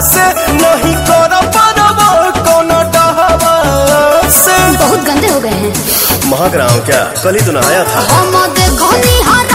से नहीं कर पारबो कोनो डहवा से। बहुत गंदे हो गए हैं। महक रहा हूँ क्या? कल ही तो नहाया था। हम देखो निहार